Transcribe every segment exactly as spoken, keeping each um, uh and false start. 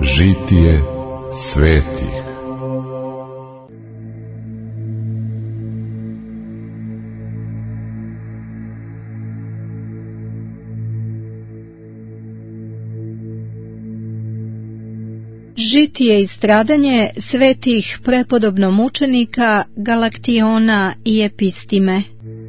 Žitije svetih. Žitije i stradanje svetih prepodobno mučenika Galaktiona i Epistime.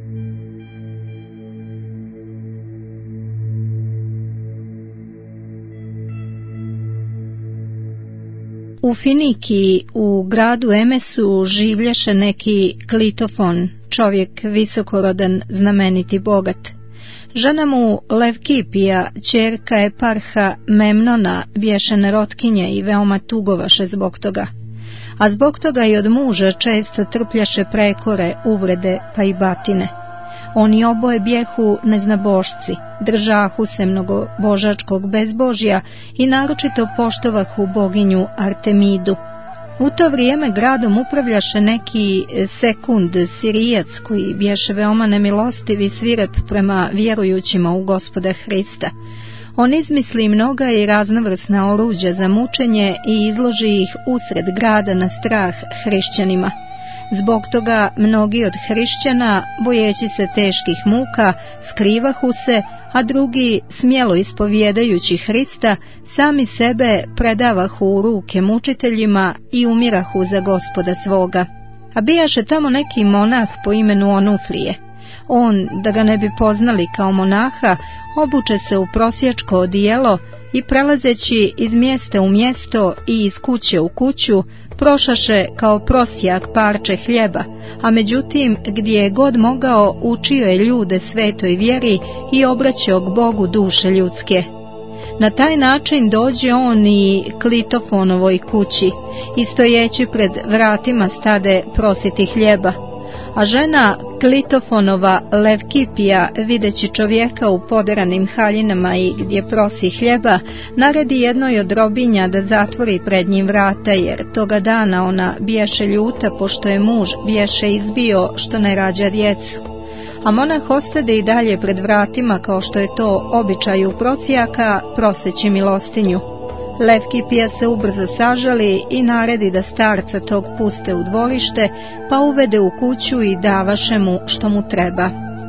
U Finikiji, u gradu Emesu, življeše neki Klitofon, čovjek visokorodan, znameniti bogat. Žena mu Levkipija, ćerka eparha Memnona, bješe nerotkinje i veoma tugovaše zbog toga. A zbog toga i od muža često trpljaše prekore, uvrede pa i batine. Oni oboje bjehu neznabošci, držahu se mnogo božačkog bezbožja i naročito poštovahu boginju Artemidu. U to vrijeme gradom upravljaše neki Sekund Sirijac, koji bješe veoma nemilostiv i svirep prema vjerujućima u Gospoda Hrista. On izmisli mnoga i raznovrsna oruđa za mučenje i izloži ih usred grada na strah hrišćanima. Zbog toga mnogi od hrišćana, bojeći se teških muka, skrivahu se, a drugi, smjelo ispovjedajući Hrista, sami sebe predavahu u ruke mučiteljima i umirahu za Gospoda svoga. A bijaše tamo neki monah po imenu Onufrije. On, da ga ne bi poznali kao monaha, obuče se u prosjačko odijelo i prelazeći iz mjesta u mjesto i iz kuće u kuću, prošaše kao prosjak parče hljeba, a međutim gdje je god mogao učio je ljude svetoj vjeri i obraćao k Bogu duše ljudske. Na taj način dođe on i Klitofonovoj kući i stojeći pred vratima stade prositi hljeba. A žena Klitofonova Levkipija, videći čovjeka u poderanim haljinama i gdje prosi hljeba, naredi jednoj od robinja da zatvori pred njim vrata, jer toga dana ona biješe ljuta pošto je muž biješe izbio što ne rađa djecu. A monah ostade i dalje pred vratima kao što je to običaj u prosjaka, proseći milostinju. Levkipija se ubrzo sažali i naredi da starca tog puste u dvorište, pa uvede u kuću i davaše mu što mu treba.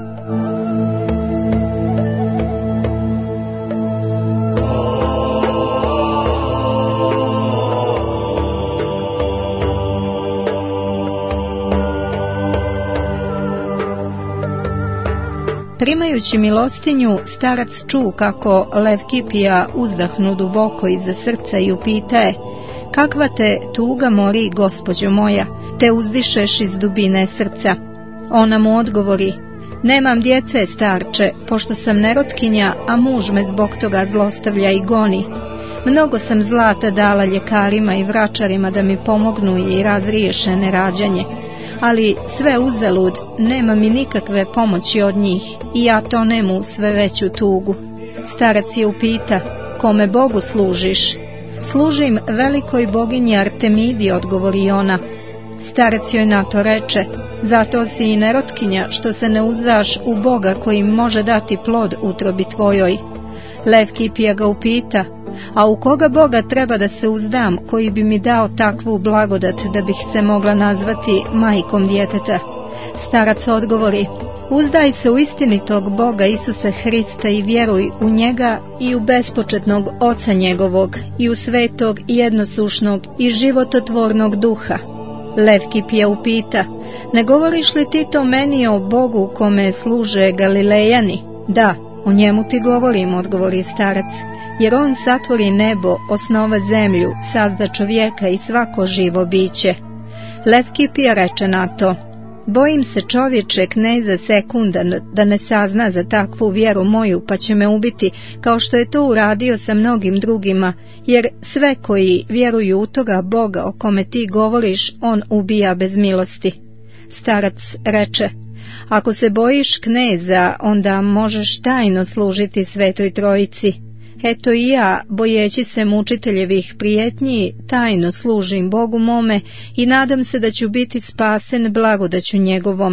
Primajući milostinju, starac ču kako Levkipija uzdahnu duboko iza srca i upitaje: kakva te tuga mori, gospođo moja, te uzdišeš iz dubine srca? Ona mu odgovori: nemam djece, starče, pošto sam nerotkinja, a muž me zbog toga zlostavlja i goni. Mnogo sam zlata dala ljekarima i vračarima da mi pomognu i razriješe nerađanje, ali sve uzalud, nema mi nikakve pomoći od njih i ja tonemu sve veću tugu. Starac je upita: kome Bogu služiš? Služim velikoj boginji Artemidi, odgovori ona. Starac joj na to reče: zato si i nerotkinja što se ne uzdaš u Boga koji može dati plod utrobi tvojoj. Levkipija ga upita: a u koga Boga treba da se uzdam, koji bi mi dao takvu blagodat da bih se mogla nazvati majkom djeteta? Starac odgovori: uzdaj se u istinitog Boga Isusa Hrista i vjeruj u njega i u bespočetnog Oca njegovog i u svetog i jednosušnog i živototvornog duha. Levkipija upita: ne govoriš li ti to meni o Bogu kome služe Galilejani? Da, o njemu ti govorim, odgovori starac, jer on satvori nebo, osnova zemlju, sazda čovjeka i svako živo biće. Levkipija reče na to: bojim se, čovječe, kneza Sekunda, da ne sazna za takvu vjeru moju, pa će me ubiti, kao što je to uradio sa mnogim drugima, jer sve koji vjeruju u toga Boga o kome ti govoriš, on ubija bez milosti. Starac reče: ako se bojiš kneza, onda možeš tajno služiti Svetoj Trojici. Eto i ja, bojeći se mučiteljevih prijetnji, tajno služim Bogu mome i nadam se da ću biti spasen blagodaću njegovom.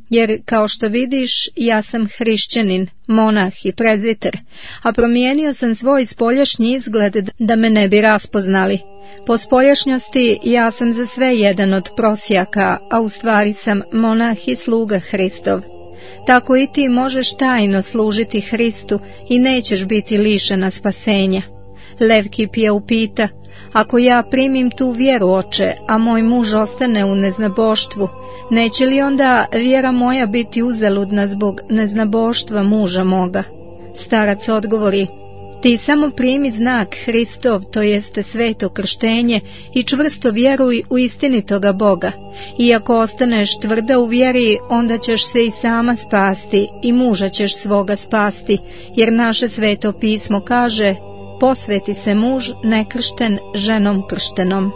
jer kao što vidiš ja sam hrišćanin, monah i prezbiter, a promijenio sam svoj spoljašnji izgled da me ne bi raspoznali. Po spoljašnjosti ja sam za sve jedan od prosjaka, a u stvari sam monah i sluga Hristov. Tako i ti možeš tajno služiti Hristu i nećeš biti lišena spasenja. Levkipija upita: ako ja primim tu vjeru, oče, a moj muž ostane u neznaboštvu, neće li onda vjera moja biti uzaludna zbog neznaboštva muža moga? Starac odgovori: ti samo primi znak Hristov, to jeste sveto krštenje, i čvrsto vjeruj u istinitoga Boga. I ako ostaneš tvrda u vjeri, onda ćeš se i sama spasti i muža ćeš svoga spasti, jer naše sveto pismo kaže: posveti se muž nekršten ženom krštenom.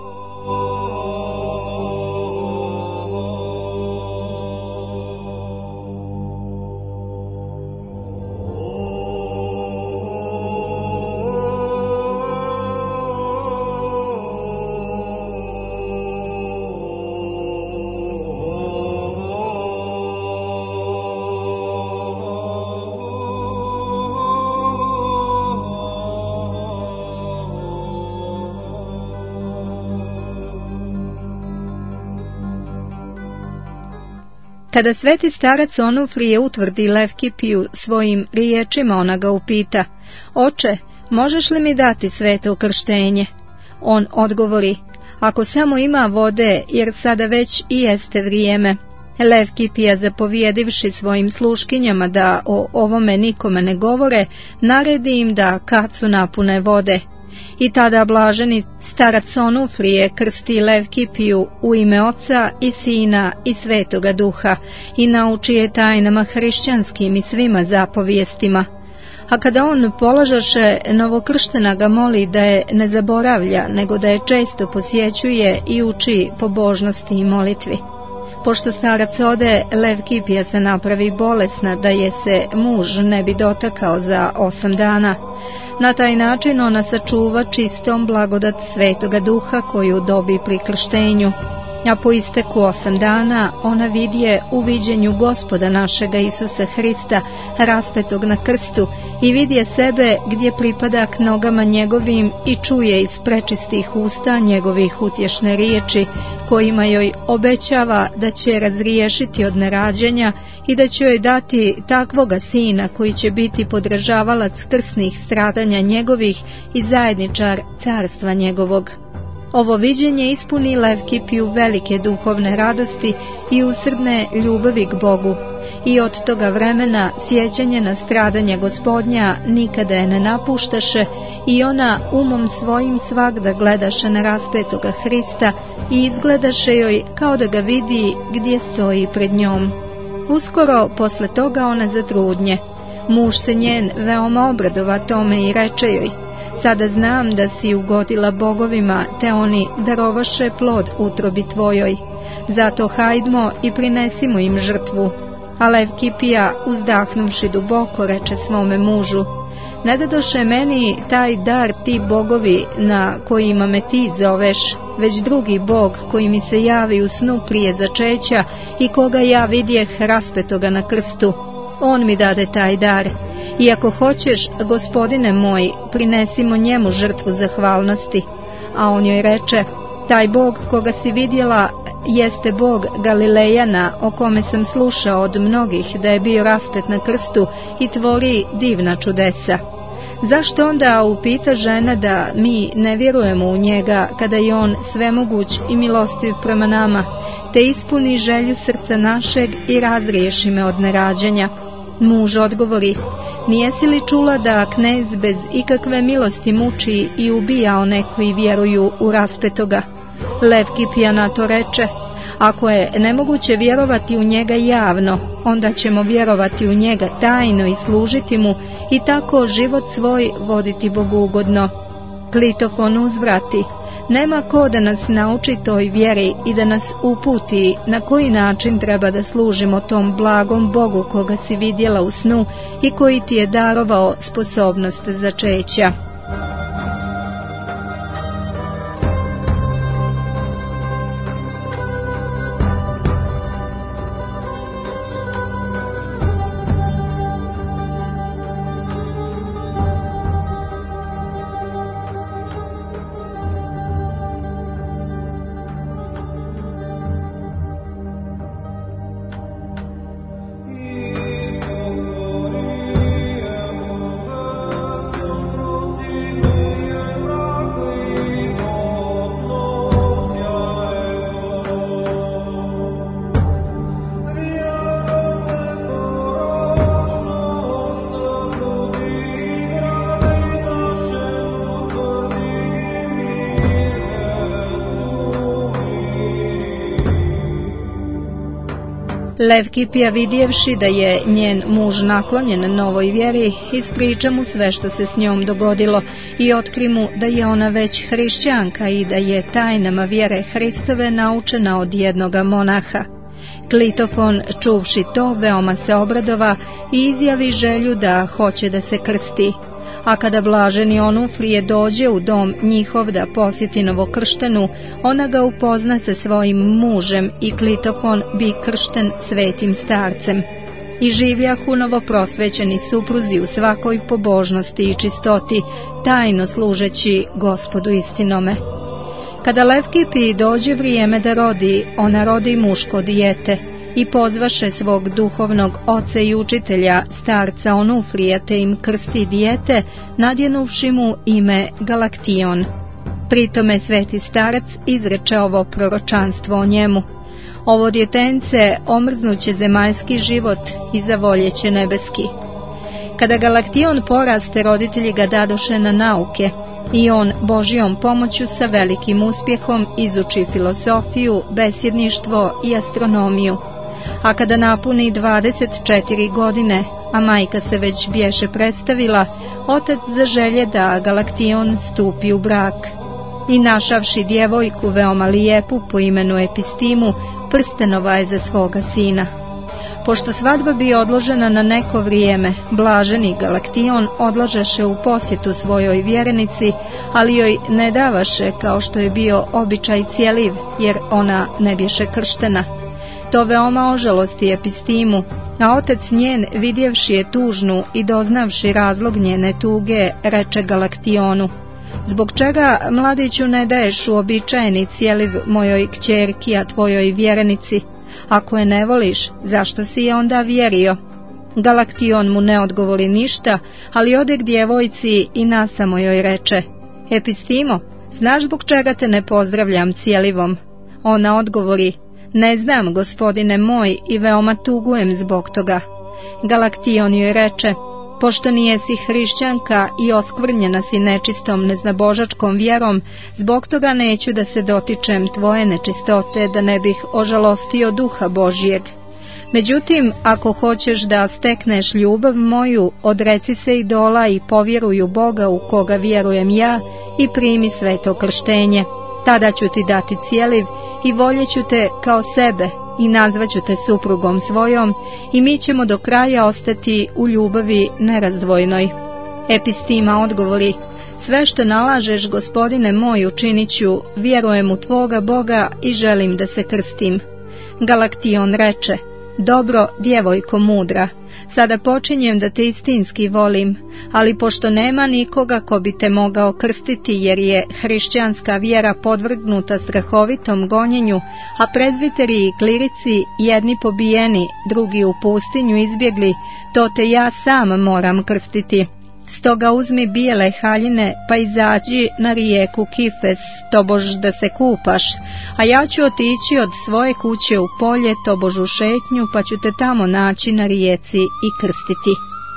Kada sveti starac Onufrije utvrdi Levkipiju svojim riječima, ona ga upita: oče, možeš li mi dati sveto krštenje? On odgovori: ako samo ima vode, jer sada već i jeste vrijeme. Levkipija, zapovijedivši svojim sluškinjama da o ovome nikome ne govore, naredi im da kacu napune vode. I tada blaženi starac Onufrije krsti Levkipiju u ime Oca i Sina i Svetoga Duha i nauči je tajnama hrišćanskim i svima zapovijestima. A kada on polažaše, novokrštena ga moli da je ne zaboravlja, nego da je često posjećuje i uči pobožnosti i molitvi. Pošto starac ode, Levkipija se napravi bolesna da je se muž ne bi dotakao za osam dana. Na taj način ona sačuva čistom blagodat Svetoga Duha koju dobi pri krštenju. A po isteku osam dana ona vidje u viđenju Gospoda našega Isusa Hrista raspetog na krstu i vidje sebe gdje pripada k nogama njegovim i čuje iz prečistih usta njegovih utješne riječi kojima joj obećava da će razriješiti od nerađenja i da će joj dati takvoga sina koji će biti podržavalac krsnih stradanja njegovih i zajedničar carstva njegovog. Ovo viđenje ispuni Levkipiju velike duhovne radosti i usrdne ljubavi k Bogu, i od toga vremena sjećanje na stradanje Gospodnja nikada je ne napuštaše i ona umom svojim svagda gledaše na raspetoga Hrista i izgledaše joj kao da ga vidi gdje stoji pred njom. Uskoro posle toga ona zatrudnje. Muž se njen veoma obradova tome i reče joj: sada znam da si ugodila bogovima, te oni darovaše plod utrobi tvojoj. Zato hajdmo i prinesimo im žrtvu. A Levkipija, uzdahnuvši duboko, reče svome mužu: ne dadoše meni taj dar ti bogovi na kojima me ti zoveš, već drugi bog koji mi se javi u snu prije začeća i koga ja vidjeh raspetoga na krstu. On mi dade taj dar. I ako hoćeš, gospodine moj, prinesimo njemu žrtvu zahvalnosti. A on joj reče: taj Bog koga si vidjela jeste Bog Galilejana, o kome sam slušao od mnogih da je bio raspet na krstu i tvori divna čudesa. Zašto onda upita žena da mi ne vjerujemo u njega, kada je on svemoguć i milostiv prema nama, te ispuni želju srca našeg i razriješi me od nerađenja? Muž odgovori: nijesi li čula da knez bez ikakve milosti muči i ubija one koji vjeruju u raspetoga? Levkipija na to reče: ako je nemoguće vjerovati u njega javno, onda ćemo vjerovati u njega tajno i služiti mu i tako život svoj voditi bogugodno. Klitofon uzvrati: nema ko da nas nauči toj vjeri i da nas uputi na koji način treba da služimo tom blagom Bogu koga si vidjela u snu i koji ti je darovao sposobnost začeća. Levkipija, vidjevši da je njen muž naklonjen novoj vjeri, ispriča mu sve što se s njom dogodilo i otkri mu da je ona već hrišćanka i da je tajnama vjere Hristove naučena od jednoga monaha. Klitofon, čuvši to, veoma se obradova i izjavi želju da hoće da se krsti. A kada blaženi Onufrije dođe u dom njihov da posjeti novokrštenu, ona ga upozna sa svojim mužem i Klitofon bi kršten svetim starcem. I živjahu novoprosvećeni supruzi u svakoj pobožnosti i čistoti, tajno služeći Gospodu istinome. Kada Levkipiji dođe vrijeme da rodi, ona rodi muško dijete i pozvaše svog duhovnog oca i učitelja, starca Onufrija, te im krsti dijete, nadjenuvši mu ime Galaktion. Pritome sveti starac izreče ovo proročanstvo o njemu: ovo djetence omrznuće zemaljski život i zavoljeće nebeski. Kada Galaktion poraste, roditelji ga dadoše na nauke i on Božjom pomoću sa velikim uspjehom izuči filosofiju, besjedništvo i astronomiju. A kada napuni dvadeset četiri godine, a majka se već bješe predstavila, otac zaželje da Galaktion stupi u brak. I našavši djevojku veoma lijepu po imenu Epistimu, prstenova je za svoga sina. Pošto svadba bi odložena na neko vrijeme, blaženi Galaktion odlažaše u posjetu svojoj vjerenici, ali joj ne davaše kao što je bio običaj cijeliv, jer ona ne bješe krštena. To veoma ožalosti Epistimu, a otac njen, vidjevši je tužnu i doznavši razlog njene tuge, reče Galaktionu: zbog čega, mladiću, ne daješ uobičajeni cijeliv mojoj kćerki, a tvojoj vjerenici? Ako je ne voliš, zašto si je onda vjerio? Galaktion mu ne odgovori ništa, ali ode k djevojci i nasamo joj reče: Epistimo, znaš zbog čega te ne pozdravljam cijelivom? Ona odgovori: ne znam, gospodine moj, i veoma tugujem zbog toga. Galaktion joj reče: pošto nijesi hrišćanka i oskvrnjena si nečistom neznabožačkom vjerom, zbog toga neću da se dotičem tvoje nečistote, da ne bih ožalostio duha Božijeg. Međutim, ako hoćeš da stekneš ljubav moju, odreci se idola i povjeruj u Boga u koga vjerujem ja i primi sveto krštenje. Tada ću ti dati cijeliv i voljeću te kao sebe i nazvaću te suprugom svojom i mi ćemo do kraja ostati u ljubavi nerazdvojnoj. Epistima odgovori: sve što nalažeš, gospodine moj, učinit ću, vjerujem u tvoga Boga i želim da se krstim. Galaktion reče: dobro, djevojko mudra, sada počinjem da te istinski volim, ali pošto nema nikoga ko bi te mogao krstiti, jer je hrišćanska vjera podvrgnuta strahovitom gonjenju, a prezbiteri i klirici, jedni pobijeni, drugi u pustinju izbjegli, to te ja sam moram krstiti. Stoga uzmi bijele haljine, pa izađi na rijeku Kifes, tobož da se kupaš, a ja ću otići od svoje kuće u polje, tobož u šetnju, pa ću te tamo naći na rijeci i krstiti.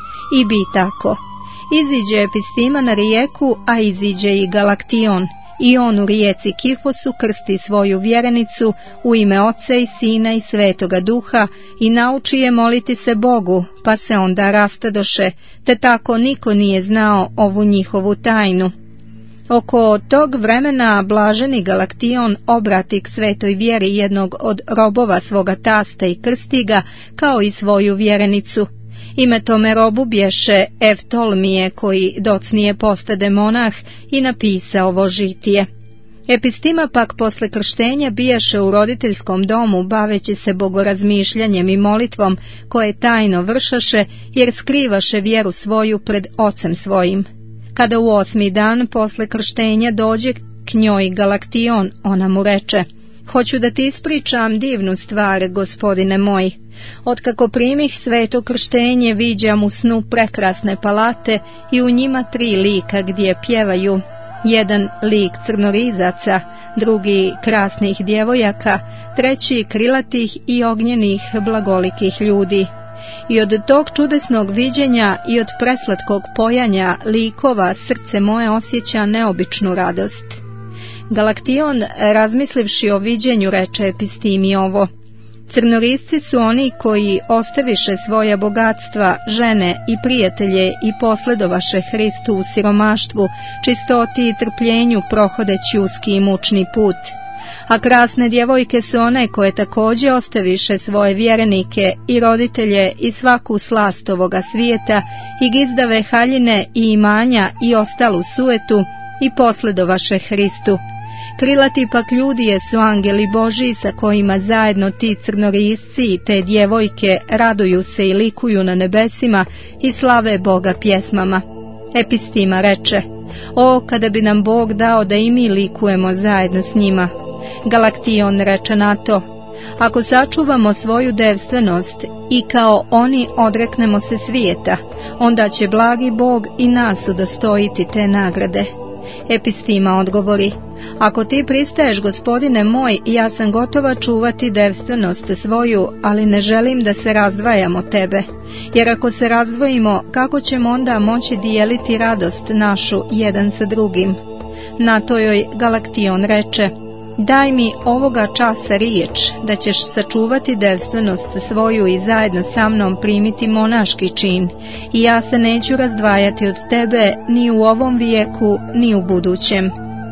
I bi tako. Iziđe Epistima na rijeku, a iziđe i Galaktion, i on u rijeci Kifosu krsti svoju vjerenicu u ime Oca i Sina i Svetoga Duha i nauči je moliti se Bogu, pa se onda rastadoše, te tako niko nije znao ovu njihovu tajnu. Oko tog vremena blaženi Galaktion obrati k svetoj vjeri jednog od robova svoga tasta i krsti ga kao i svoju vjerenicu. Ime tome robu bješe Evtolmije, koji docnije postade monah i napisa ovo žitije. Epistima pak posle krštenja bijaše u roditeljskom domu, baveći se bogorazmišljanjem i molitvom, koje tajno vršaše, jer skrivaše vjeru svoju pred ocem svojim. Kada u osmi dan posle krštenja dođe k njoj Galaktion, ona mu reče: hoću da ti ispričam divnu stvar, gospodine moj. Otkako primih sveto krštenje, viđam u snu prekrasne palate i u njima tri lika gdje pjevaju. Jedan lik crnorizaca, drugi krasnih djevojaka, treći krilatih i ognjenih blagolikih ljudi. I od tog čudesnog viđenja i od preslatkog pojanja likova srce moje osjeća neobičnu radost. Galaktion, razmislivši o viđenju, reče Epistimi ovo: Crnorisci su oni koji ostaviše svoja bogatstva, žene i prijatelje i posledovaše Hristu u siromaštvu, čistoti i trpljenju prohodeći uski i mučni put. A krasne djevojke su one koje također ostaviše svoje vjerenike i roditelje i svaku slast ovoga svijeta i gizdave haljine i imanja i ostalu suetu i posledovaše Hristu. Krilati pak ljudi su angeli Božji sa kojima zajedno ti crnorisci i te djevojke raduju se i likuju na nebesima i slave Boga pjesmama. Epistima reče: o, kada bi nam Bog dao da i mi likujemo zajedno s njima. Galaktion reče na to: ako sačuvamo svoju devstvenost i kao oni odreknemo se svijeta, onda će blagi Bog i nas udostojiti te nagrade. Epistima odgovori: ako ti pristaješ, gospodine moj, ja sam gotova čuvati devstvenost svoju, ali ne želim da se razdvajam od tebe, jer ako se razdvojimo, kako ćemo onda moći dijeliti radost našu jedan sa drugim? Na to joj Galaktion reče: daj mi ovoga časa riječ da ćeš sačuvati devstvenost svoju i zajedno sa mnom primiti monaški čin, i ja se neću razdvajati od tebe ni u ovom vijeku ni u budućem.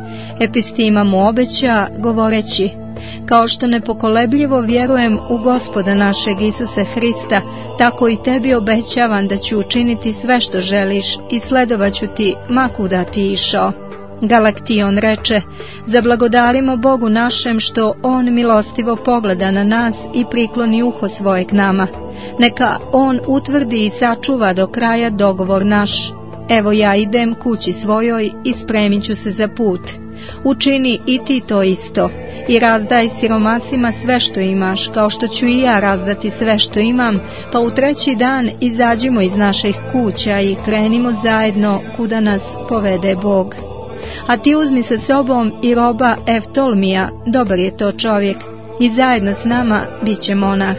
Epistima mu obeća govoreći: kao što nepokolebljivo vjerujem u Gospoda našeg Isuse Hrista, tako i tebi obećavam da ću učiniti sve što želiš i sledovat ću ti ma kuda ti išao. Galaktion reče: zablagodarimo Bogu našem što On milostivo pogleda na nas i prikloni uho svoje k nama. Neka On utvrdi i sačuva do kraja dogovor naš. Evo ja idem kući svojoj i spremit ću se za put. Učini i ti to isto i razdaj siromasima sve što imaš, kao što ću i ja razdati sve što imam, pa u treći dan izađimo iz naših kuća i krenimo zajedno kuda nas povede Bog. A ti uzmi sa sobom i roba Eftolmija, dobar je to čovjek, i zajedno s nama bit će monah.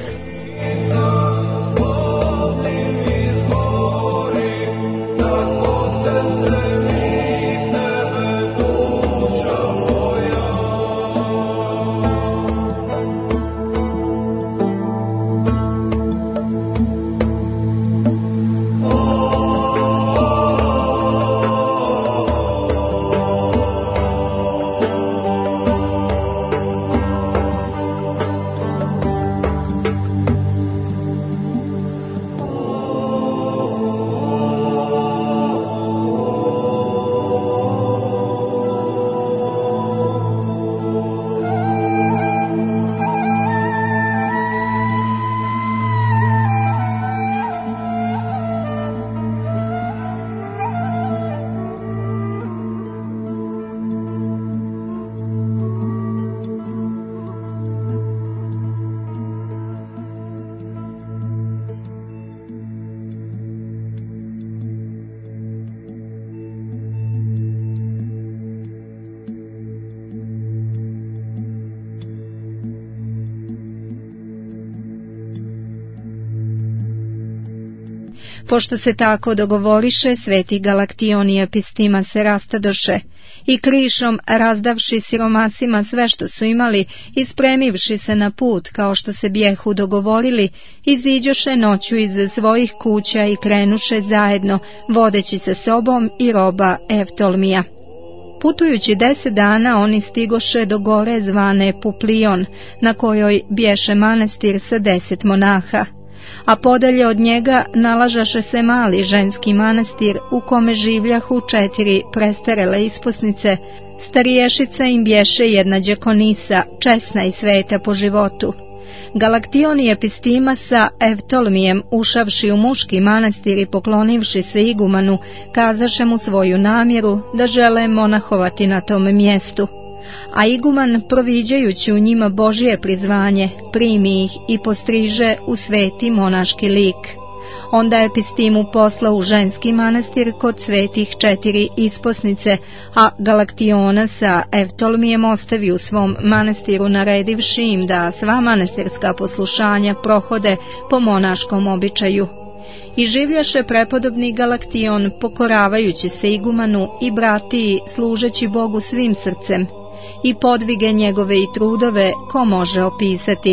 Pošto se tako dogovoriše, sveti Galaktion i Epistima se rastadoše i krišom razdavši siromasima sve što su imali i spremivši se na put kao što se bjehu dogovorili, iziđoše noću iz svojih kuća i krenuše zajedno, vodeći sa sobom i roba Eftolmija. Putujući deset dana oni stigoše do gore zvane Puplion, na kojoj bješe manastir sa deset monaha. A podalje od njega nalažaše se mali ženski manastir u kome življahu četiri prestarele isposnice. Stariješica im bješe jedna đakonisa, česna i sveta po životu. Galaktion i Epistima sa Eftolmijem, ušavši u muški manastir i poklonivši se igumanu, kazaše mu svoju namjeru da žele monahovati na tom mjestu. A iguman, proviđajući u njima Božje prizvanje, primi ih i postriže u sveti monaški lik. Onda je Epistimu poslao u ženski manastir kod svetih četiri isposnice, a Galaktiona sa Eftolmijem ostavi u svom manastiru, naredivši im da sva manastirska poslušanja prohode po monaškom običaju. I življaše prepodobni Galaktion, pokoravajući se igumanu i bratiji, služeći Bogu svim srcem, i podvige njegove i trudove ko može opisati.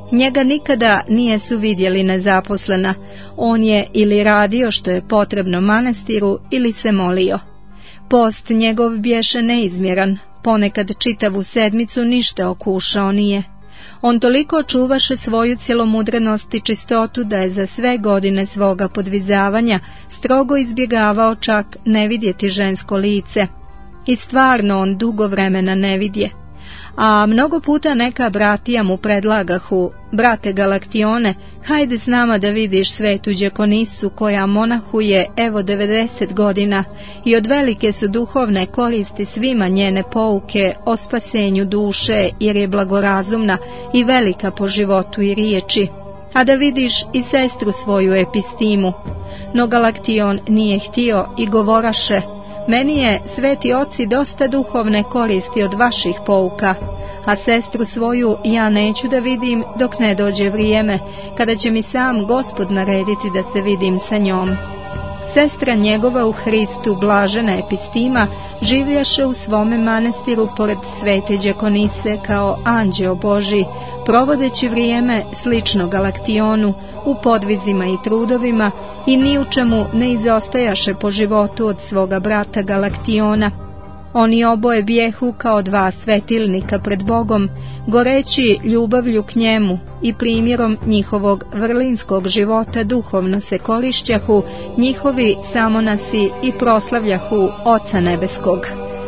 Njega nikada nijesu vidjeli nezaposlena, on je ili radio što je potrebno manastiru ili se molio. Post njegov bješe neizmjeran, ponekad čitavu sedmicu ništa okušao nije. On toliko čuvaše svoju cjelomudrenost i čistotu da je za sve godine svoga podvizavanja strogo izbjegavao čak ne vidjeti žensko lice. I stvarno on dugo vremena ne vidje. A mnogo puta neka bratija mu predlagahu: brate Galaktione, hajde s nama da vidiš svetu đekonisu koja monahuje evo devedeset godina i od velike su duhovne koristi svima njene pouke o spasenju duše, jer je blagorazumna i velika po životu i riječi. A da vidiš i sestru svoju Epistimu. No Galaktion nije htio i govoraše: meni je, sveti oci, dosta duhovne koristi od vaših pouka, a sestru svoju ja neću da vidim dok ne dođe vrijeme, kada će mi sam Gospod narediti da se vidim sa njom. Sestra njegova u Hristu, blažena Epistima, življaše u svome manastiru pored svete đekonise kao anđeo Božji, provodeći vrijeme slično Galaktionu u podvizima i trudovima i ni u čemu ne izostajaše po životu od svoga brata Galaktiona. Oni oboje bijehu kao dva svetilnika pred Bogom, goreći ljubavlju k njemu i primjerom njihovog vrlinskog života duhovno se korišćahu, njihovi samonasi i proslavljahu Oca nebeskog.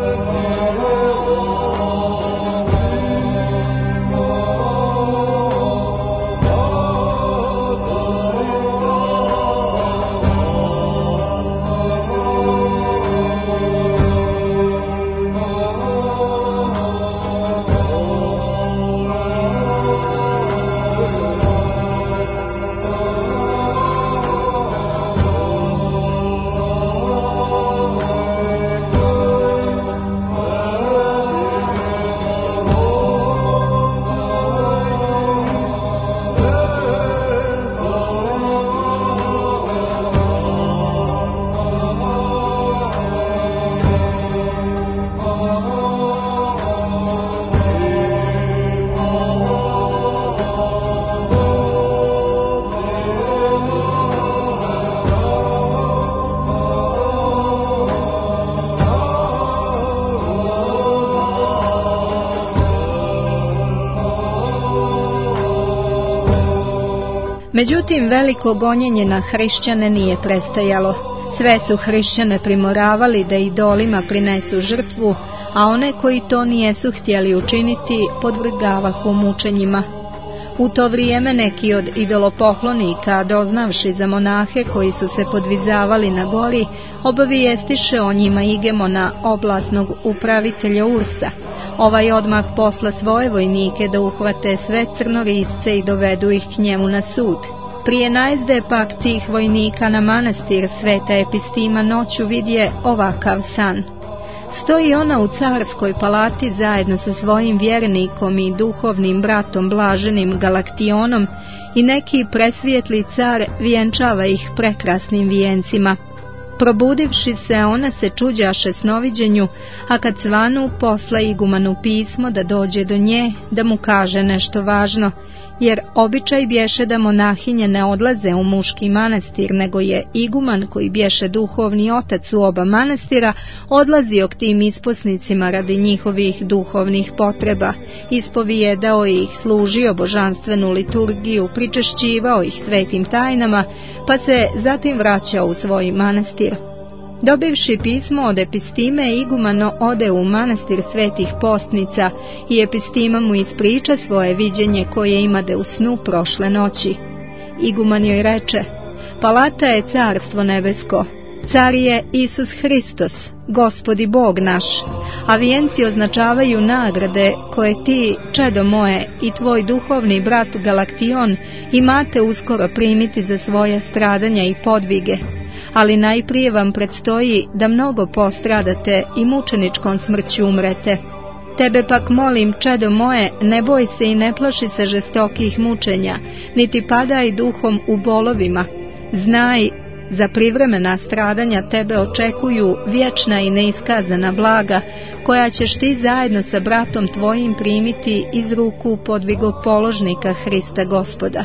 Međutim, veliko gonjenje na hrišćane nije prestajalo. Sve su hrišćane primoravali da idolima prinesu žrtvu, a one koji to nijesu htjeli učiniti podvrgavahu mučenjima. U to vrijeme neki od idolopoklonika, doznavši za monahe koji su se podvizavali na gori, obavijestiše o njima igemona, oblasnog upravitelja Ursa. Ovaj odmah posla svoje vojnike da uhvate sve crnorisce i dovedu ih k njemu na sud. Prije najezde pak tih vojnika na manastir sveta Epistima noću vidje ovakav san. Stoji ona u carskoj palati zajedno sa svojim vjernikom i duhovnim bratom blaženim Galaktionom i neki presvijetli car vjenčava ih prekrasnim vijencima. Probudivši se, ona se čuđaše snoviđenju, a kad svanu posla igumanu pismo da dođe do nje, da mu kaže nešto važno, jer običaj bješe da monahinje ne odlaze u muški manastir, nego je iguman, koji bješe duhovni otac u oba manastira, odlazio k tim isposnicima radi njihovih duhovnih potreba, ispovijedao ih, služio božanstvenu liturgiju, pričešćivao ih svetim tajnama, pa se zatim vraćao u svoj manastir. Dobivši pismo od Epistime, igumano ode u manastir svetih postnica i Epistima mu ispriča svoje viđenje koje imade u snu prošle noći. Iguman joj reče: palata je carstvo nebesko, car je Isus Hristos, Gospodi Bog naš, a vijenci označavaju nagrade koje ti, čedo moje, i tvoj duhovni brat Galaktion imate uskoro primiti za svoje stradanja i podvige. Ali najprije vam predstoji da mnogo postradate i mučeničkom smrću umrete. Tebe pak molim, čedo moje, ne boj se i ne plaši se žestokih mučenja, niti padaj duhom u bolovima. Znaj Za privremena stradanja tebe očekuju vječna i neiskazana blaga, koja ćeš ti zajedno sa bratom tvojim primiti iz ruku podvigopoložnika Hrista Gospoda.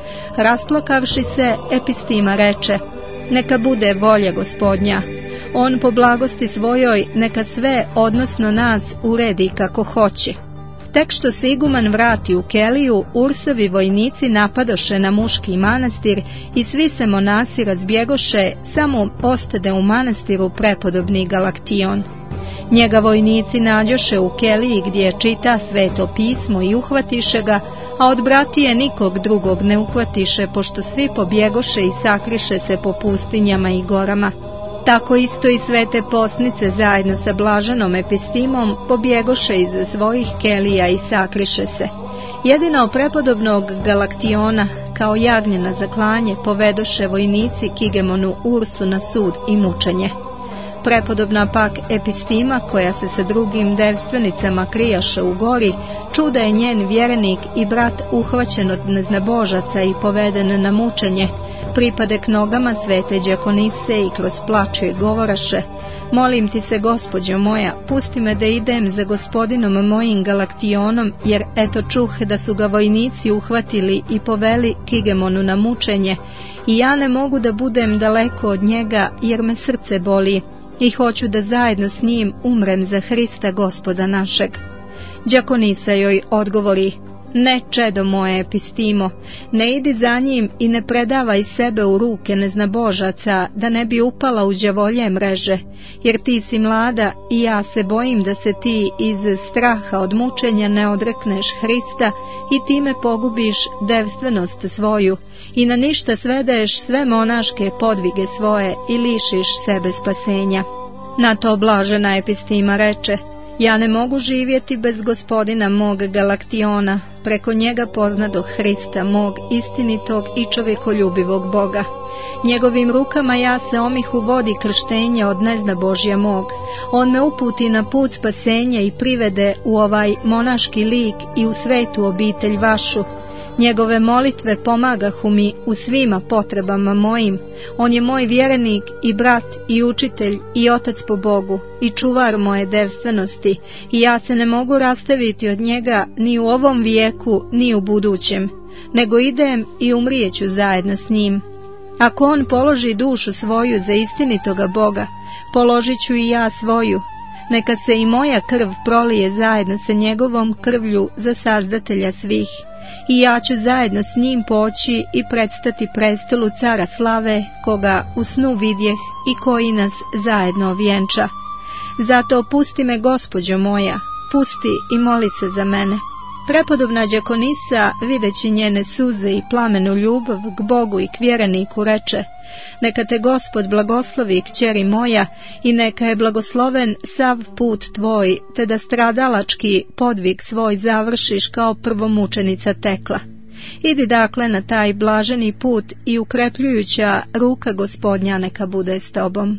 Rasplakavši se, Epistima reče: neka bude volja Gospodnja. On po blagosti svojoj neka sve, odnosno nas, uredi kako hoće. Tek što se iguman vrati u keliju, Ursovi vojnici napadoše na muški manastir i svi se monasi razbjegoše, samo ostade u manastiru prepodobni Galaktion. Njega vojnici nađoše u keliji gdje čita sveto pismo i uhvatiše ga, a od bratije nikog drugog ne uhvatiše, pošto svi pobjegoše i sakriše se po pustinjama i gorama. Tako isto i svete posnice zajedno sa blaženom Epistimom pobjegoše iz svojih kelija i sakriše se. Jedino prepodobnog Galaktiona, kao jagnje na zaklanje, povedoše vojnici Kigemonu Ursu na sud i mučenje. Prepodobna pak Epistima, koja se sa drugim devstvenicama krijaše u gori, čuda je njen vjerenik i brat uhvaćen od neznabožaca i poveden na mučenje, pripade k nogama svete đakonise i kroz plač joj govoraše: molim ti se, gospođo moja, pusti me da idem za gospodinom mojim Galaktionom, jer eto čuh da su ga vojnici uhvatili i poveli Kigemonu na mučenje, i ja ne mogu da budem daleko od njega, jer me srce boli i hoću da zajedno s njim umrem za Hrista Gospoda našeg. Đakonisa joj odgovori: ne, čedo moje Epistimo, ne idi za njim i ne predavaj sebe u ruke neznabožaca, da ne bi upala u đavolje mreže, jer ti si mlada i ja se bojim da se ti iz straha od mučenja ne odrekneš Hrista i time pogubiš devstvenost svoju i na ništa svedeš sve monaške podvige svoje i lišiš sebe spasenja. Na to blažena Epistima reče: ja ne mogu živjeti bez gospodina mog Galaktiona, preko njega poznadoh Hrista mog istinitog i čovjekoljubivog Boga. Njegovim rukama ja se omih u vodi krštenja od neznabožja mog. On me uputi na put spasenja i privede u ovaj monaški lik i u svetu obitelj vašu. Njegove molitve pomagahu mi u svima potrebama mojim. On je moj vjerenik i brat i učitelj i otac po Bogu i čuvar moje devstvenosti, i ja se ne mogu rastaviti od njega ni u ovom vijeku ni u budućem, nego idem i umrijeću zajedno s njim. Ako on položi dušu svoju za istinitoga Boga, položit ću i ja svoju. Neka se i moja krv prolije zajedno sa njegovom krvlju za Sazdatelja svih. I ja ću zajedno s njim poći i predstati prestolu cara slave, koga u snu vidjeh i koji nas zajedno vjenča. Zato pusti me, gospođo moja, pusti i moli se za mene. Prepodobna đakonisa, videći njene suze i plamenu ljubav k Bogu i k vjereniku, reče: neka te Gospod blagoslovi, kćeri moja, i neka je blagosloven sav put tvoj, te da stradalački podvig svoj završiš kao prvomučenica Tekla. Idi dakle na taj blaženi put i ukrepljujuća ruka Gospodnja neka bude s tobom.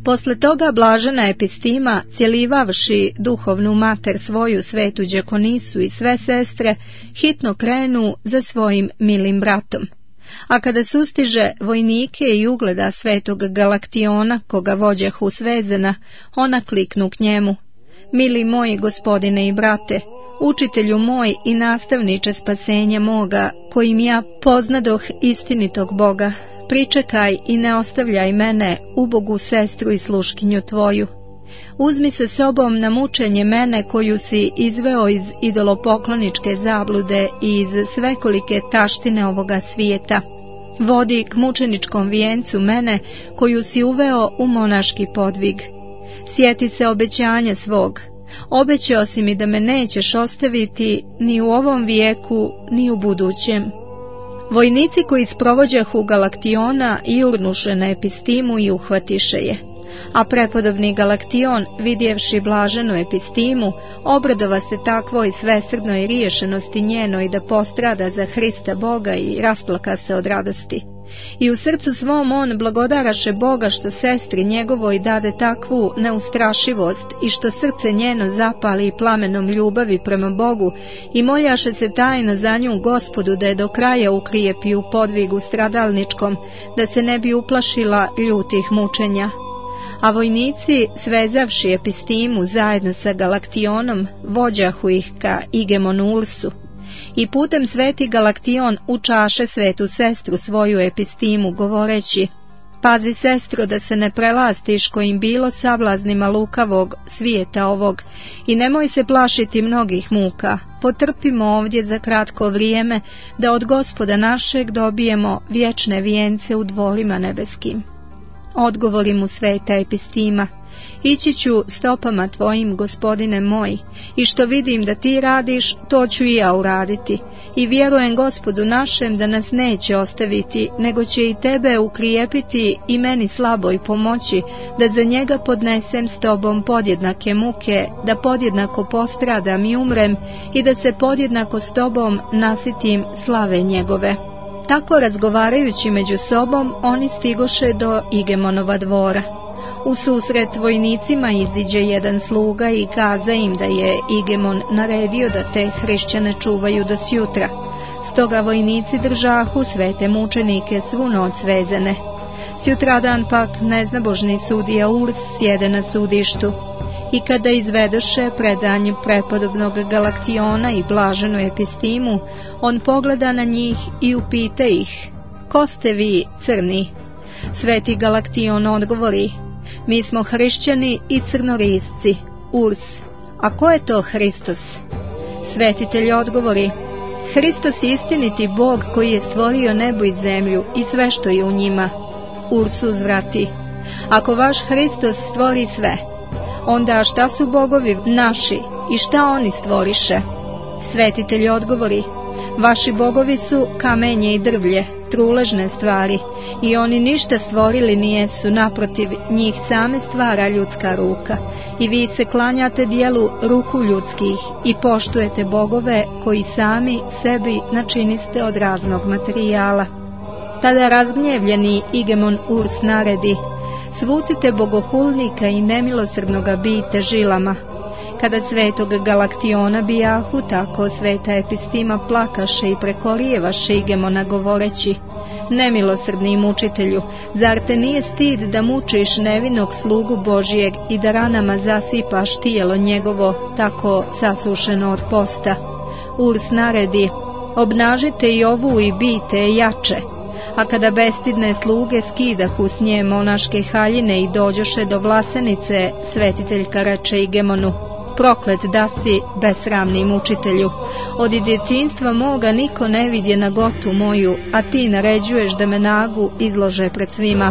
Posle toga blažena Epistima, cjelivavši duhovnu mater svoju svetu Đekonisu i sve sestre, hitno krenu za svojim milim bratom. A kada sustiže vojnike i ugleda svetog Galaktiona, koga vođehu svezana, ona kliknu k njemu: Mili moji gospodine i brate, učitelju moj i nastavniče spasenja moga, kojim ja poznadoh istinitog Boga, pričekaj i ne ostavljaj mene, ubogu sestru i sluškinju tvoju. Uzmi se sobom na mučenje mene, koju si izveo iz idolopokloničke zablude i iz svekolike taštine ovoga svijeta. Vodi k mučeničkom vijencu mene, koju si uveo u monaški podvig. Sjeti se obećanja svog. Obećao si mi da me nećeš ostaviti ni u ovom vijeku, ni u budućem. Vojnici koji sprovođahu Galaktiona jurnuše na Epistimu i uhvatiše je. A prepodobni Galaktion, vidjevši blaženu Epistimu, obradova se takvoj svesrdnoj riješenosti njenoj da postrada za Hrista Boga i rasplaka se od radosti. I u srcu svom on blagodaraše Boga što sestri njegovoj dade takvu neustrašivost i što srce njeno zapali plamenom ljubavi prema Bogu i moljaše se tajno za nju Gospodu da je do kraja ukrijepi u podvigu stradalničkom, da se ne bi uplašila ljutih mučenja. A vojnici, svezavši Epistimu zajedno sa Galaktionom, vođahu ih ka Igemonu Ursu. I putem sveti Galaktion učaše svetu sestru svoju Epistimu, govoreći: Pazi, sestro, da se ne prelastiš kojim bilo sablaznima lukavog svijeta ovog i nemoj se plašiti mnogih muka. Potrpimo ovdje za kratko vrijeme da od Gospoda našeg dobijemo vječne vijence u dvorima nebeskim. Odgovori mu sveta Epistima: Ići ću stopama tvojim, gospodine moj, i što vidim da ti radiš, to ću i ja uraditi. I vjerujem Gospodu našem da nas neće ostaviti, nego će i tebe ukrijepiti i meni slaboj pomoći, da za njega podnesem s tobom podjednake muke, da podjednako postradam i umrem i da se podjednako s tobom nasitim slave njegove. Tako razgovarajući među sobom, oni stigoše do Igemonova dvora. U susret vojnicima iziđe jedan sluga i kaza im da je Igemon naredio da te hrišćane čuvaju do sjutra. Stoga vojnici držahu svete mučenike svu noć svezane. Sjutradan pak neznabožni sudija Urs sjede na sudištu. I kada izvedoše predanje prepodobnog Galaktiona i blaženu Epistimu, on pogleda na njih i upita ih: Ko ste vi, crni? Sveti Galaktion odgovori: Mi smo hrišćani i crnorisci. Urs: A ko je to Hristos? Svetitelj odgovori: Hristos je istiniti Bog koji je stvorio nebo i zemlju i sve što je u njima. Urs uzvrati: Ako vaš Hristos stvori sve, onda šta su bogovi naši i šta oni stvoriše? Svetitelj odgovori: Vaši bogovi su kamenje i drvlje, truležne stvari, i oni ništa stvorili nijesu, naprotiv, njih same stvara ljudska ruka, i vi se klanjate dijelu ruku ljudskih i poštujete bogove koji sami sebi načiniste od raznog materijala. Tada razgnjevljeni Igemon Urs naredi: Svucite bogohulnika i nemilosrdnoga bijte žilama. Kada svetog Galaktiona bijahu, tako sveta Epistima plakaše i prekorijevaše Igemona govoreći: Nemilosrdni mučitelju, zar te nije stid da mučiš nevinog slugu Božijeg i da ranama zasipaš tijelo njegovo, tako sasušeno od posta? Urs naredi: Obnažite i ovu i bijte je jače. A kada bestidne sluge skidahu s nje monaške haljine i dođoše do vlasenice, svetiteljka reče Igemonu: Proklet da si, besramni mučitelju, od djetinjstva moga niko ne vidje nagotu moju, a ti naređuješ da me nagu izlože pred svima.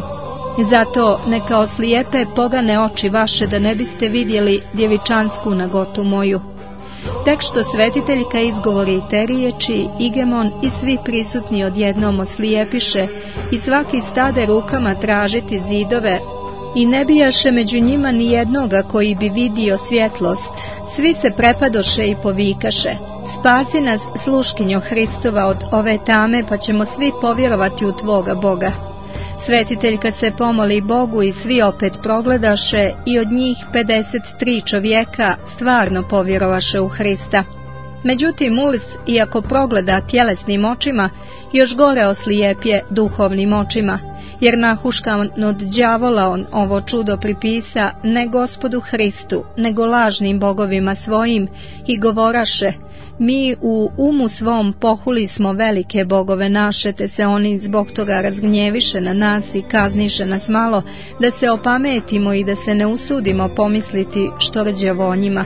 Zato neka oslijepe pogane oči vaše da ne biste vidjeli djevičansku nagotu moju. Tek što svetiteljka izgovori te riječi, Igemon i svi prisutni odjednom oslijepiše i svaki stade rukama tražiti zidove i ne bijaše među njima ni jednoga koji bi vidio svjetlost. Svi se prepadoše i povikaše: Spasi nas, sluškinjo Hristova, od ove tame, pa ćemo svi povjerovati u tvoga Boga. Svetiteljka se pomoli Bogu i svi opet progledaše i od njih pedeset tri čovjeka stvarno povjerovaše u Hrista. Međutim, Urs, iako progleda tjelesnim očima, još gore oslijepje duhovnim očima, jer nahuškan od đavola on ovo čudo pripisa ne Gospodu Hristu, nego lažnim bogovima svojim i govoraše: mi u umu svom pohuli smo velike bogove naše, te se oni zbog toga razgnjeviše na nas i kazniše nas malo, da se opametimo i da se ne usudimo pomisliti što rđavo o njima.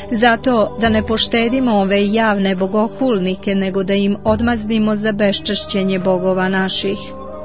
Zato da ne poštedimo ove javne bogohulnike, nego da im odmazdimo za beščašćenje bogova naših.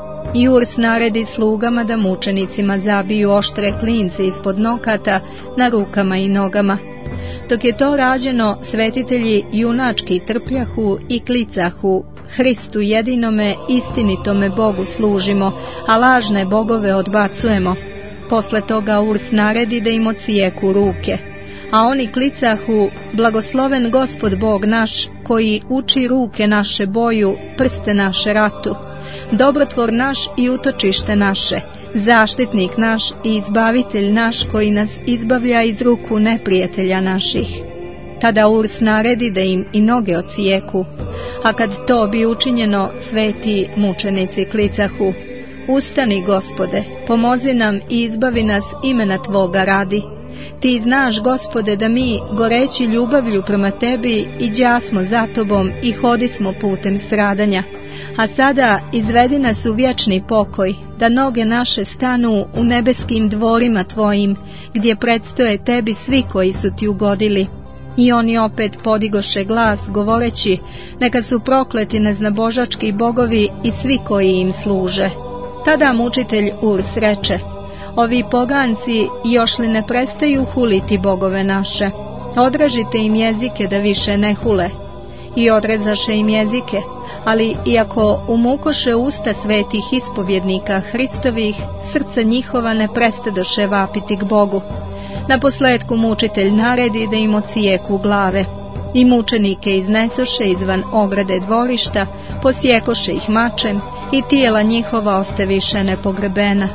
I Urs naredi slugama da mučenicima zabiju oštre klince ispod nokata na rukama i nogama. Dok je to rađeno, svetitelji junački trpljahu i klicahu: Hristu jedinome, istinitome Bogu služimo, a lažne bogove odbacujemo. Posle toga Urs naredi da im ocijeku ruke, a oni klicahu: blagosloven Gospod Bog naš, koji uči ruke naše boju, prste naše ratu, dobrotvor naš i utočište naše, zaštitnik naš i izbavitelj naš, koji nas izbavlja iz ruku neprijatelja naših. Tada Urs naredi da im i noge ocijeku, a kad to bi učinjeno, sveti mučenici klicahu: ustani, Gospode, pomozi nam i izbavi nas imena Tvoga radi. Ti znaš, Gospode, da mi, goreći ljubavlju prema Tebi, i đasmo za Tobom i hodismo putem stradanja. A sada izvedi nas u vječni pokoj, da noge naše stanu u nebeskim dvorima Tvojim, gdje predstoje Tebi svi koji su Ti ugodili. I oni opet podigoše glas, govoreći: neka su prokleti neznabožački bogovi i svi koji im služe. Tada mučitelj Urs reče: ovi poganci još li ne prestaju huliti bogove naše? Odrežite im jezike da više ne hule. I odrezaše im jezike, ali iako umukoše usta svetih ispovjednika Hristovih, srca njihova ne prestadoše vapiti k Bogu. Naposletku mučitelj naredi da im ocijeku glave. I mučenike iznesoše izvan ograde dvorišta, posjekoše ih mačem i tijela njihova ostaviše nepogrebena.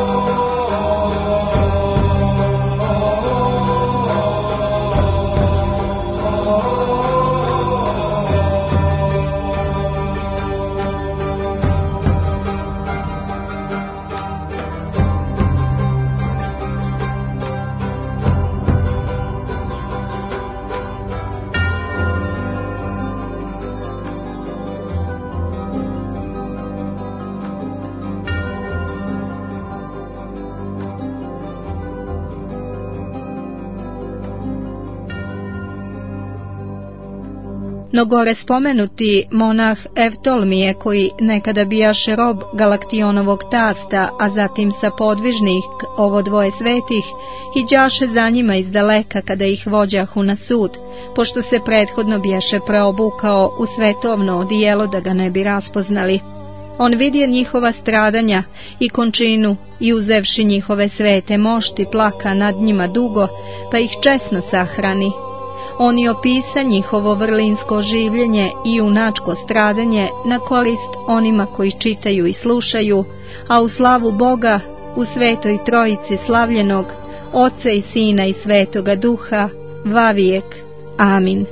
No gore spomenuti monah Evtolmije, koji nekada bijaše rob Galaktionovog tasta, a zatim sa podvižnih ovo dvoje svetih, i đaše za njima iz daleka kada ih vođahu na sud, pošto se prethodno bijaše preobukao u svetovno odijelo da ga ne bi raspoznali. On vidje njihova stradanja i končinu i uzevši njihove svete mošti plaka nad njima dugo, pa ih česno sahrani. On i opisa njihovo vrlinsko življenje i junačko stradanje na korist onima koji čitaju i slušaju, a u slavu Boga, u svetoj trojici slavljenog, Oca i Sina i Svetoga Duha, vavijek. Amin.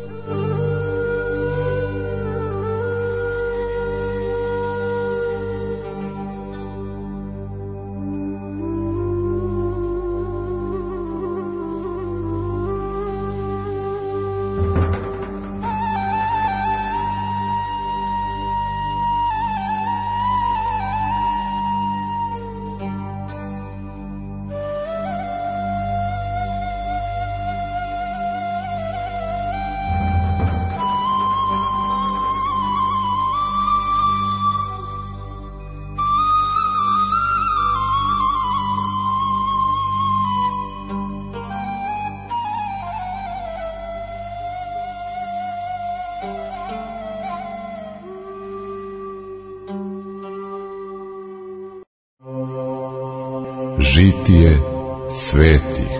Žitije svetih.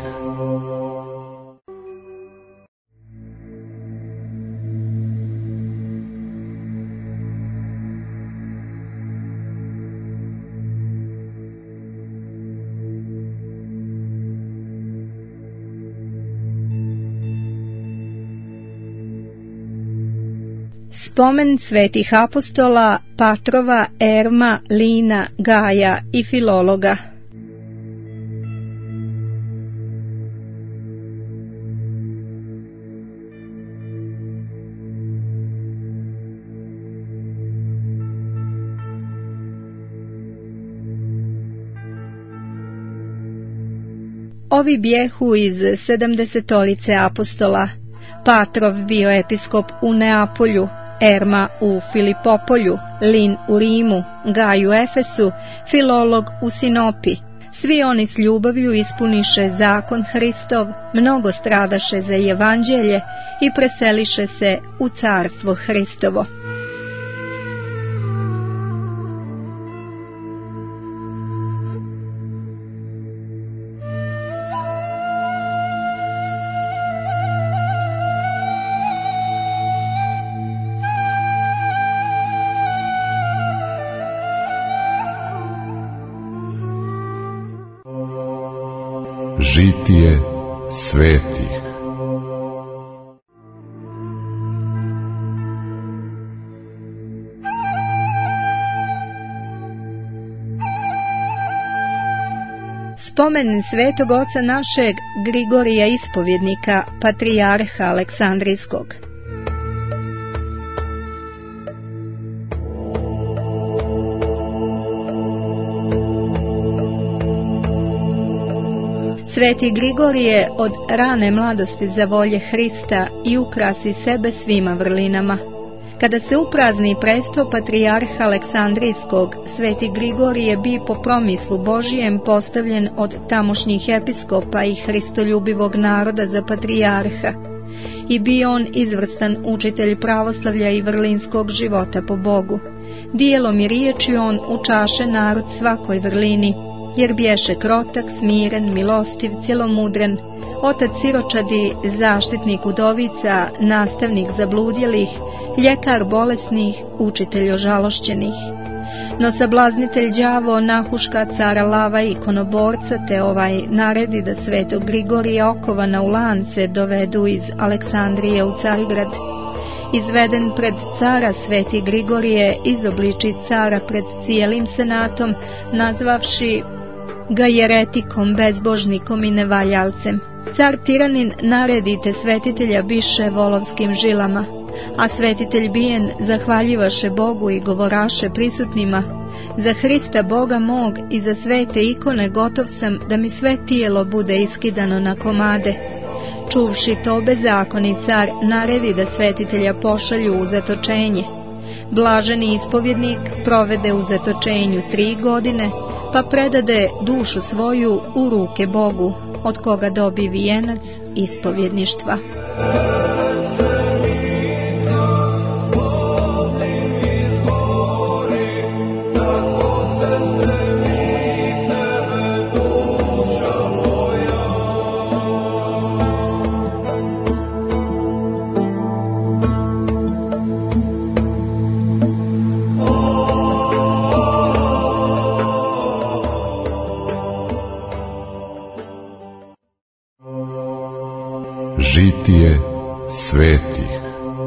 Spomen svetih apostola Patrova, Erma, Lina, Gaja i Filologa. Ovi bijehu iz sedamdesetorice apostola. Patrov bio episkop u Neapolju, Erma u Filipopolju, Lin u Rimu, Gaj u Efesu, Filolog u Sinopi. Svi oni s ljubavlju ispuniše zakon Hristov, mnogo stradaše za evanđelje i preseliše se u carstvo Hristovo. Žitije svetih. Spomen svetog oca našeg Grigorija Ispovjednika, patrijarha Aleksandrijskog. Sveti Grigorije od rane mladosti zavolje Hrista i ukrasi sebe svima vrlinama. Kada se uprazni presto patrijarha Aleksandrijskog, Sveti Grigorije bi po promislu Božijem postavljen od tamošnjih episkopa i hristoljubivog naroda za patrijarha. I bio on izvrstan učitelj pravoslavlja i vrlinskog života po Bogu. Dijelom i riječi on učaše narod svakoj vrlini, jer bješe krotak, smiren, milostiv, cjelomudren, otac siročadi, zaštitnik udovica, nastavnik zabludjelih, ljekar bolesnih, učitelj ožalošćenih. No sablaznitelj đavo nahuška cara lava i ikonoborca, te ovaj naredi da svetog Grigorija okovana u lance dovedu iz Aleksandrije u Carigrad. Izveden pred cara, Sveti Grigorije izobliči cara pred cijelim senatom, nazvavši ga jeretikom, bezbožnikom i nevaljalcem. Car tiranin naredite svetitelja biše volovskim žilama, a svetitelj bijen zahvaljivaše Bogu i govoraše prisutnima: za Hrista Boga mog i za svete ikone gotov sam da mi sve tijelo bude iskidano na komade. Čuvši to bezakoni car naredi da svetitelja pošalju u zatočenje. Blaženi ispovjednik provede u zatočenju tri godine, pa predade dušu svoju u ruke Bogu, od koga dobi vijenac ispovjedništva. Žitije svetih.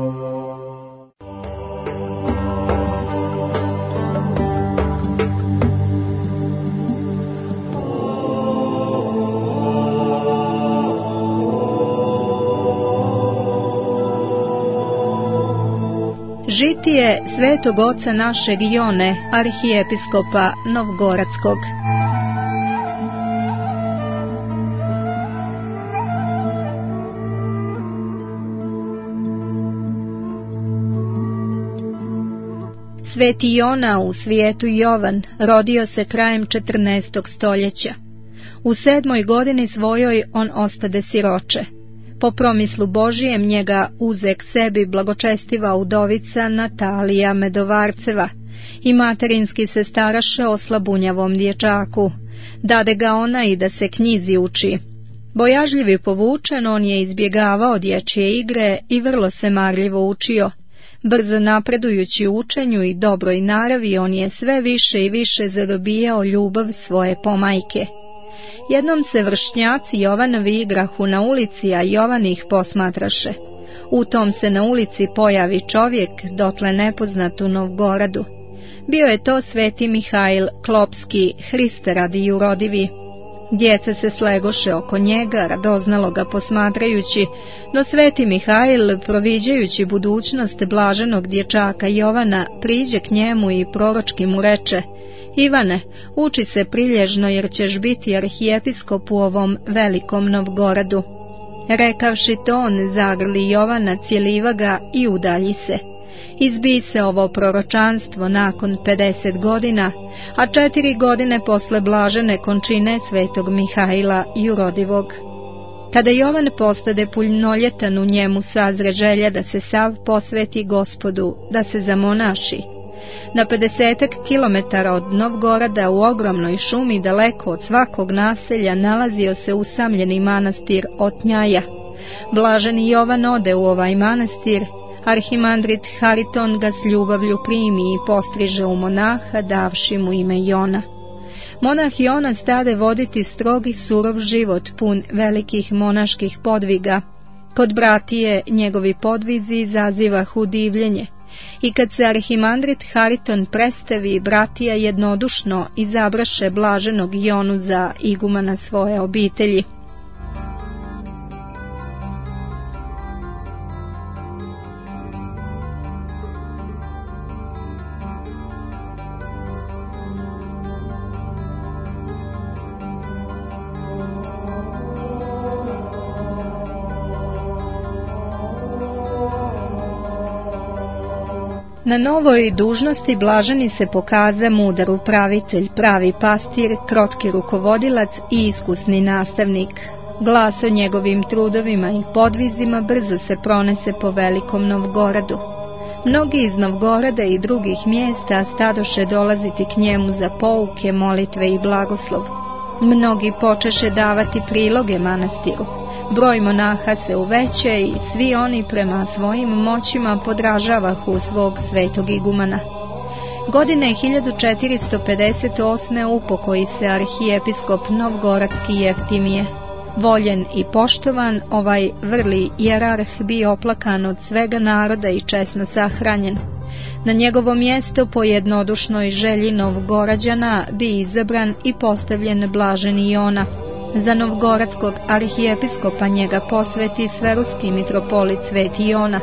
Žitije svetog oca našeg Jone, arhijepiskopa Novgoradskog. Sveti Jona u svijetu Jovan rodio se krajem četrnaestog stoljeća. U sedmoj godini svojoj on ostade siroče. Po promislu Božijem njega uze k sebi blagočestiva udovica Natalija Medovarceva i materinski se staraše o slabunjavom dječaku. Dade ga ona i da se knjizi uči. Bojažljivi povučen, on je izbjegavao dječje igre i vrlo se marljivo učio. Brzo napredujući u učenju i dobroj naravi, on je sve više i više zadobijao ljubav svoje pomajke. Jednom se vršnjaci Jovanovi igrahu na ulici, a Jovan ih posmatraše. U tom se na ulici pojavi čovjek, dotle nepoznat u Novgoradu. Bio je to sveti Mihajl Klopski, Hriste radi jurodivi. Djeca se slegoše oko njega, radoznalo ga posmatrajući, no sveti Mihajl, proviđajući budućnost blaženog dječaka Jovana, priđe k njemu i proročki mu reče: Ivane, uči se prilježno jer ćeš biti arhijepiskop u ovom velikom Novgoradu. Rekavši to, on zagrli Jovana, cijeliva ga i udalji se. Izbi se ovo proročanstvo nakon pedeset godina, a četiri godine posle blažene končine svetog Mihajla jurodivog. Kada Jovan postade punoljeten, u njemu sazre želja da se sav posveti Gospodu, da se zamonaši. Na pedesetak kilometara od Novgorada u ogromnoj šumi daleko od svakog naselja nalazio se usamljeni manastir Otnjaja. Blaženi Jovan ode u ovaj manastir, arhimandrit Hariton ga s ljubavlju primi i postriže u monaha, davši mu ime Jona. Monah Jona stade voditi strogi surov život pun velikih monaških podviga. Kod bratije njegovi podvizi izazivahu divljenje. I kad se arhimandrit Hariton predstavi, bratija jednodušno izabraše blaženog Jonu za igumana svoje obitelji. Na novoj dužnosti blaženi se pokaza mudar upravitelj, pravi pastir, krotki rukovodilac i iskusni nastavnik. Glas o njegovim trudovima i podvizima brzo se pronese po velikom Novgoradu. Mnogi iz Novgorada i drugih mjesta stadoše dolaziti k njemu za pouke, molitve i blagoslov. Mnogi počeše davati priloge manastiru. Broj monaha se uveće i svi oni prema svojim moćima podražavahu svog svetog igumana. Godine hiljadu četiristo pedeset osme upokoji se arhijepiskop Novgoradski Jeftimije. Voljen i poštovan, ovaj vrli jerarh bio oplakan od svega naroda i česno sahranjen. Na njegovo mjesto po jednodušnoj želji Novgorađana bi izabran i postavljen blaženi Jona. Za novgoradskog arhijepiskopa njega posveti sveruski mitropolit sveti Jona.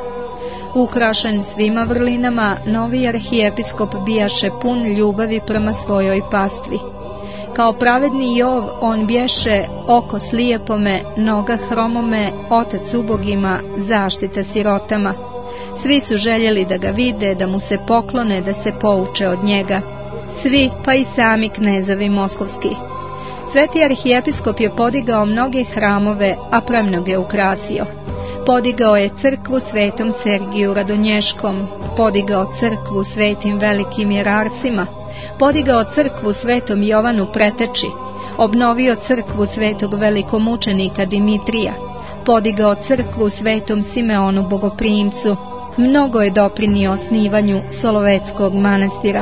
Ukrašen svima vrlinama, novi arhijepiskop bijaše pun ljubavi prema svojoj pastvi. Kao pravedni Jov, on bješe oko slijepome, noga hromome, otac ubogima, zaštita sirotama. Svi su željeli da ga vide, da mu se poklone, da se pouče od njega. Svi, pa i sami knezovi moskovski. Sveti arhijepiskop je podigao mnoge hramove, a premnoge ukrasio. Podigao je crkvu svetom Sergiju Radonješkom, podigao crkvu svetim velikim jerarcima, podigao crkvu svetom Jovanu Preteči, obnovio crkvu svetog velikomučenika Dimitrija, podigao crkvu svetom Simeonu Bogoprimcu. Mnogo je doprinio osnivanju Solovetskog manastira.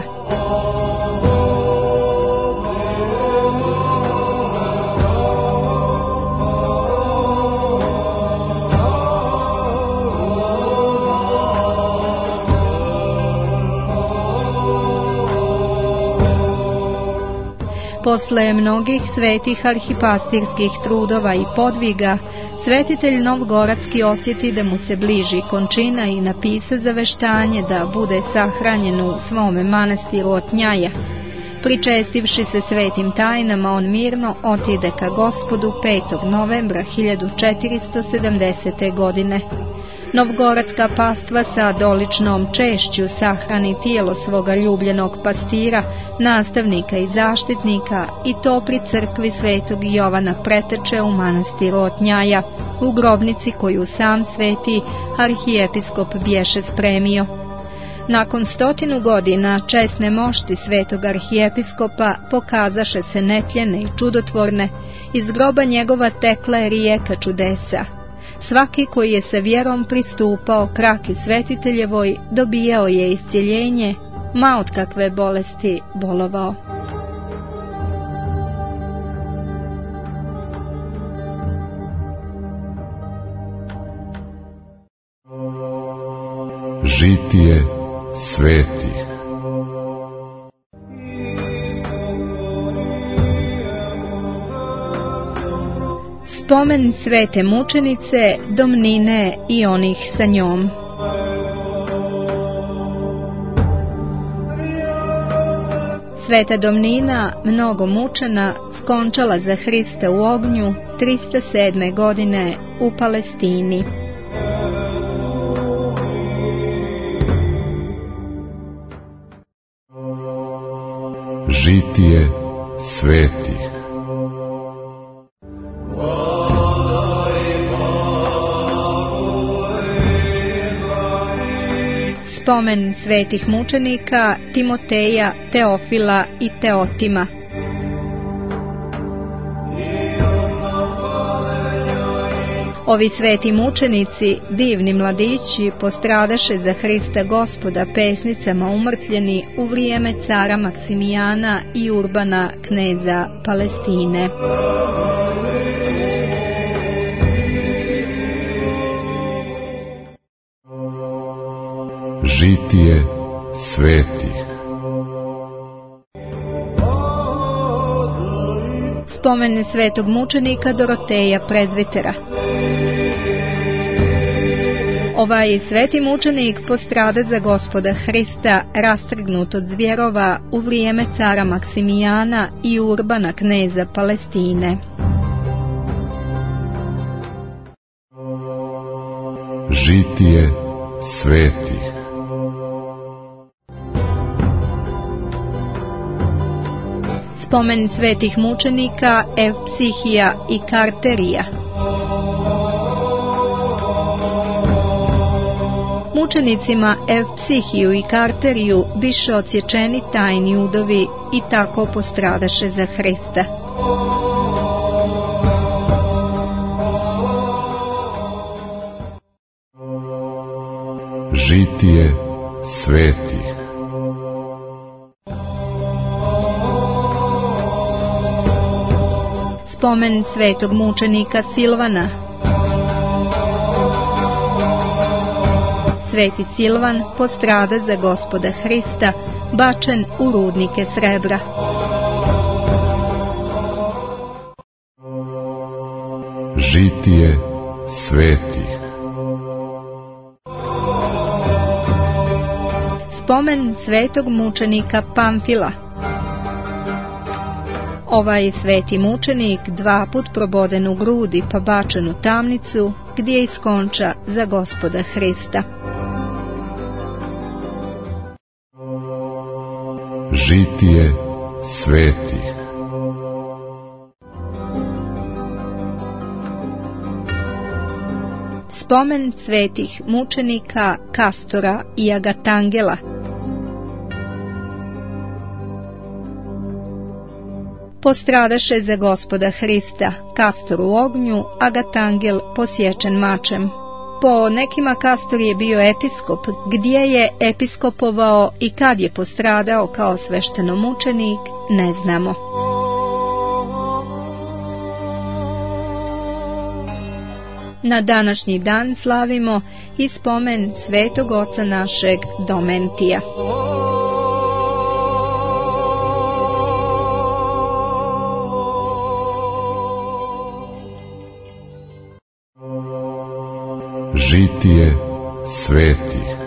Posle mnogih svetih arhipastirskih trudova i podviga, svetitelj Novgoradski osjeti da mu se bliži končina i napisa zaveštanje da bude sahranjen u svome manastiru Otnjaja. Pričestivši se svetim tajnama, on mirno otide ka Gospodu petog novembra hiljadu četiristo sedamdesete. godine. Novgoradska pastva sa doličnom češću sahrani tijelo svoga ljubljenog pastira, nastavnika i zaštitnika, i to pri crkvi svetog Jovana Preteče u manastiru Otnjaja, u grobnici koju sam sveti arhijepiskop bješe spremio. Nakon stotinu godina česne mošti svetog arhijepiskopa pokazaše se netljene i čudotvorne, iz groba njegova tekla je rijeka čudesa. Svaki koji je sa vjerom pristupao kraki svetiteljevoj dobijao je iscjeljenje, ma od kakve bolesti bolovao. Žitije svetih. Spomen svete mučenice Domnine i onih sa njom. Sveta Domnina, mnogo mučena, skončala za Hrista u ognju trista sedme godine u Palestini. Žitije svetih. Spomen svetih mučenika Timoteja, Teofila i Teotima. Ovi sveti mučenici, divni mladići, postradaše za Hrista Gospoda pesnicama umrtljeni u vrijeme cara Maksimijana i Urbana, kneza Palestine. Žitije svetih. Spomen svetog mučenika Doroteja prezvitera. Ovaj sveti mučenik postrada za Gospoda Hrista, rastrgnut od zvjerova u vrijeme cara Maksimijana i Urbana, kneza Palestine. Žitije svetih. Spomen svetih mučenika Evpsihija i Karterija. Mučenicima Evpsihiju i Karteriju biše odsječeni tajni udovi i tako postradaše za Hrista. Žitije svetih. Spomen svetog mučenika Silvana. Sveti Silvan postrada za Gospoda Hrista, bačen u rudnike srebra. Žitije svetih. Spomen svetog mučenika Pamfila. Ovaj sveti mučenik dva put proboden u grudi pa bačen u tamnicu, gdje iskonča za Gospoda Hrista. Žitije svetih. Spomen svetih mučenika Kastora i Agatangela. Postradaše za Gospoda Hrista, Kastor u ognju, Agatangel posječen mačem. Po nekima Kastor je bio episkop, gdje je episkopovao i kad je postradao kao sveštenomučenik, ne znamo. Na današnji dan slavimo i spomen svetog oca našeg Domentija. Žitije svetih.